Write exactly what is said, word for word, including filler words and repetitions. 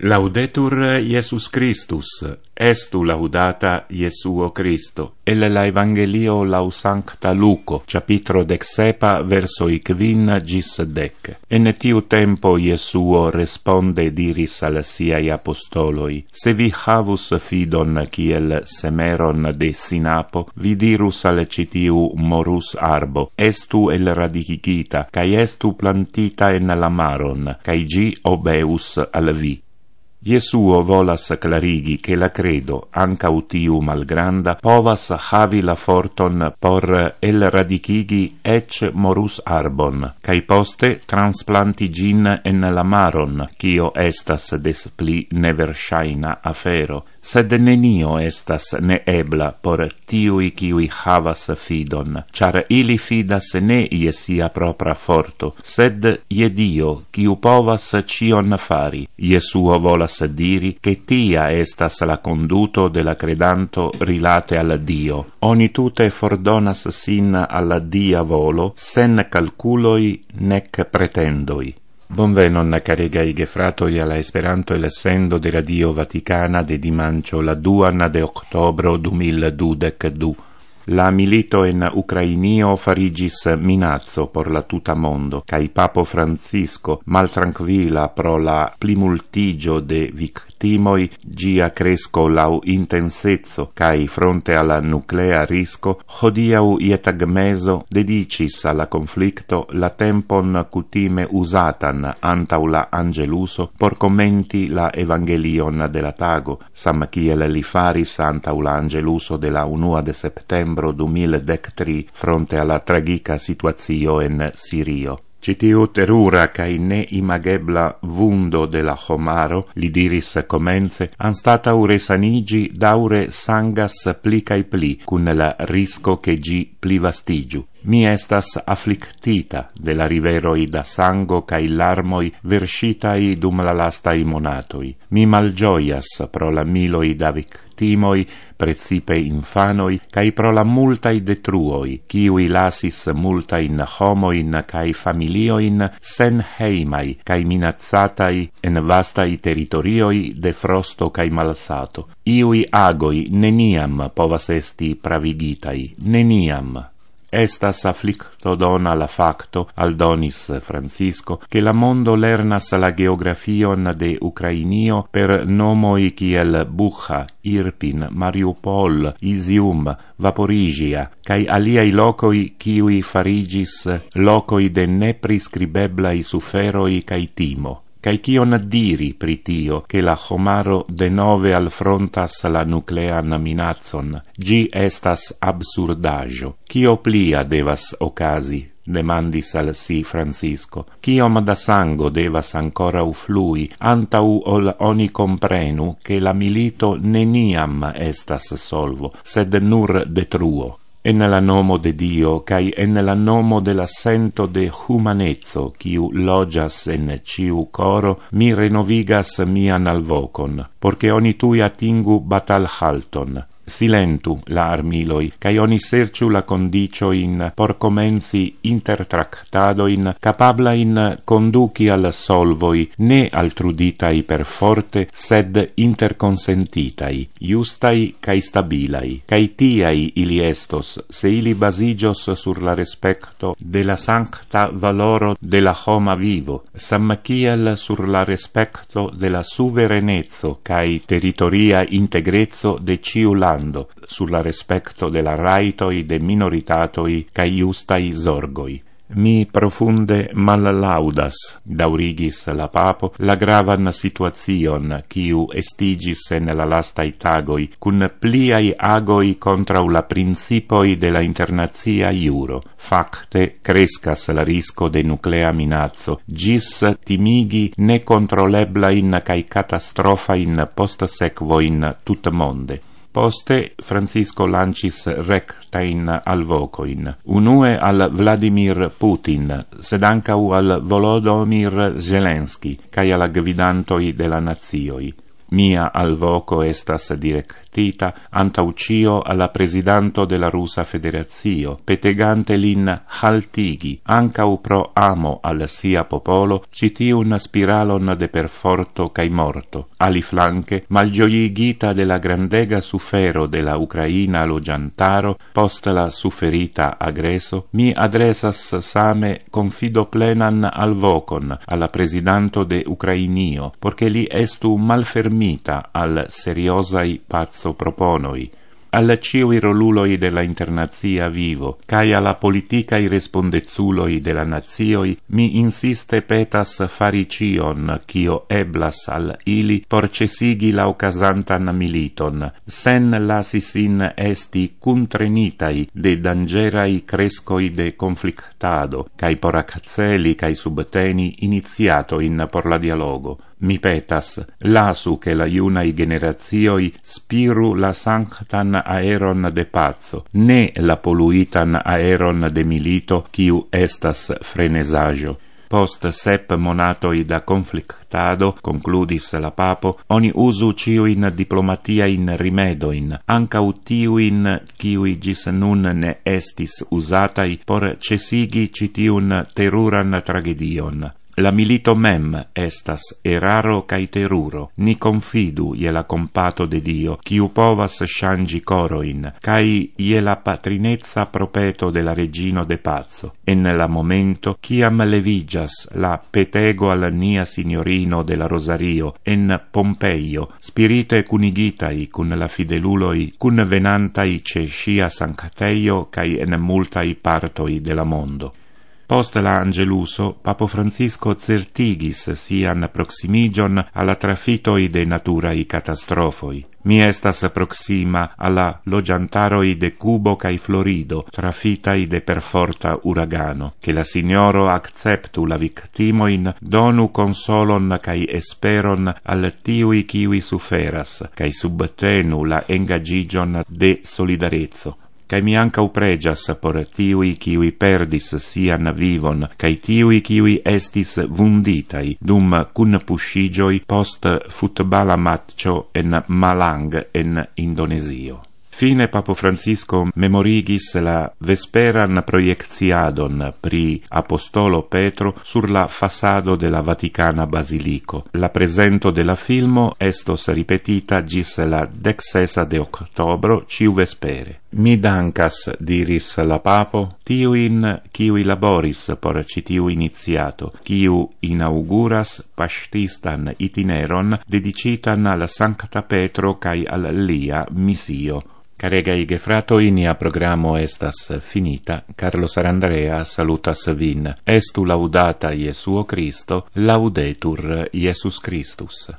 Laudetur Iesus Christus, estu laudata Iesuo Christo. El la Evangelio lau Sancta Luco, capitro dexepa, versoi quin gis dec. En tiu tempo Iesuo responde diris al siai apostoloi: Se vi havus fidon kiel semeron de sinapo, vi dirus al citiu morus arbo, estu el radicigita, cae estu plantita en la maron, cae gi obeus al vi. Iesuo volas clarigi che la credo, anca utiu malgranda, povas havi la forton por el radicigi ec morus arbon, cae poste transplanti gin en la maron, cio estas des pli neverŝajna afero. Sed nenio estas neebla por tiui kiui havas fidon, char ili fidas ne je sia propra forto, sed je Dio, kiu povas cion fari. Iesuo volas diri che tia estas la conduto de la credanto rilate al Dio. Oni tute fordonas sin alla dia volo, sen calculoi nec pretendoi. Bonvenon, caregai gefratoi, alla Esperanto lessendo de Radio Vaticana de dimancio la duan de octobro du mil dudec-du. La milito en Ucrainio farigis minazzo por la tuta mondo, cae Papo Francisco, maltranquila pro la plimultigio de victimoi, gia cresco lau intensezzo, cae fronte alla nuclea risco, hodiau ietagmeso dedicis alla conflicto la tempon cutime usatan antau la Angeluso por commenti la Evangelion de la tago, sam kiel li faris antau la Angeluso de la unua de septembro du mil dectri fronte alla tragica situazio en Sirio. Citiu terura cae ne imagebla vundo de la homaro, li diris comence, anstatau resanigi daure sangas pli cae pli, cun la risco che gi pli vastigiu. Mi estas afflictita de la riveroi da sango cae larmoi versitai dum la lastai monatoi. Mi malgioias pro la miloi da victimoi, precipe infanoi, cae pro la multai detruoi, kiui lasis multain homoin cae familioin sen heimai, cae minazzatai en vastai territorioi de frosto cae malsato. Iui agoi neniam povas esti pravigitai, neniam. Estas afflicto dona la facto, aldonis Francisco, che la mondo lernas la geografion de Ucrainio per nomoi kiel Bucha, Irpin, Mariupol, Izium, Vaporigia, cae aliai locoi kiui farigis locoi de nepriscribeblai suferoi cae timo. Cae cion diri pri tio, che la homaro de nove alfrontas la nuclean minazzon, gi estas absurdaggio. Cio plia devas ocasi? Demandis al si Francisco. Ciom da sango devas ancora uflui, antau ol oni comprenu che la milito neniam estas solvo, sed nur detruo. En la nomo de Dio, cae en la nomo de la sento de humanezzo, quiu logias en ciu coro, mi renovigas mian alvocon, porque oni tui atingu batal halton. Silentu la armiloi, cae oni serciu la condicioin por comenzi intertractadoin capablain conduci al solvoi, ne altruditai per forte, sed interconsentitai, justai cae stabilai, cae tiai ili estos, se ili basigios sur la respecto de la sancta valoro de la homa vivo, sam kiel sur la respecto de la suverenezzo cae territoria integrezzo de ciu lando, sulla respecto de la raitoi de minoritatoi cae justai zorgoi. Mi profunde mallaudas, daurigis la papo, la gravan situazion quiu estigis en la lastai tagoi, cun pliai agoi contra la principoi de la internazia iuro. Facte, crescas la risco de nuclea minazzo, gis timigi necontroleblain cae catastrofain post-sequoin tut monde. Poste Francisco lancis rectain alvocoin, unue al Vladimir Putin, sed ancau al Volodymyr Zelensky, cae al gvidantoi de la nazioi. Mia alvoco estas directita antau cio alla presidanto de la Rusa Federazio, petegante lin haltigi, ancau pro amo al sia popolo, citiun spiralon de perforto cae morto. Aliflanque, malgioigita de la grandega sufero de la Ucraina logiantaro, post la suferita agreso, mi adresas same confido plenan alvocon alla presidanto de Ucrainio, porque li estu malfermita al seriosai pazzo proponoi, al ciui roluloi de la internazia vivo, cae alla politicai respondezuloi de la nazioi, mi insiste petas fari cion, cio eblas al ili, por cesigi la ocasantan militon, sen lasis in esti cuntrenitai de dangerai crescoi de conflictado, cae por acceli cae subteni iniziato in por la dialogo. Mi petas, lasu che la iunai generazioi spiru la sanctan aeron de pazzo, ne la poluitan aeron de milito, quiu estas frenesaggio. Post sep monatoi da conflictado, concludis la papo, oni usu ciuin diplomatiain rimedoin, ancau tiuin quiui gis nun ne estis usatai por cesigi citiun teruran tragedion. La milito mem estas eraro cae teruro, ni confidu je la compato de Dio, quiu povas shangi coroin, cae je la patrinezza propeto de la regino de pazzo. En la momento, ciam levigas la petego al nia signorino de la Rosario en Pompeio, spirite cunigitai cun la fideluloi, cun venantai ce scia sancteio cae en multai partoi de la mondo. Post la Angeluso, Papo Francisco certigis sian proximigion alla trafitoi de naturai catastrofoi. Mi estas proxima alla logiantaroi de Cubo cae Florido, trafitai de perforta uragano, che la signoro acceptu la victimoin, donu consolon cae esperon al tiui kiui suferas, cae subtenu la engagigion de solidarezzo. Cae mi ancau pregias por tiui kiui perdis sian vivon, cae tiui kiui estis vunditai dum cun puscigioi post futbala matcho en Malang en Indonesio. Fine Papo Francisco memorigis la vesperan proiectiadon pri Apostolo Petro sur la fasado de la Vaticana Basilico. La presento de la filmo estos ripetita gis la dexesa de octobro ciu vespere. Mi dankas, diris la Papo, tiuin kiui laboris por citiu iniziato, kiu inauguras pastistan itineron dedicitan al Sancta Petro cae al lia missio. Caregai gefratoi, nia programo estas finita. Carlo Sarandrea salutas vin. Estu laudata Iesuo Christo, laudetur Iesus Christus.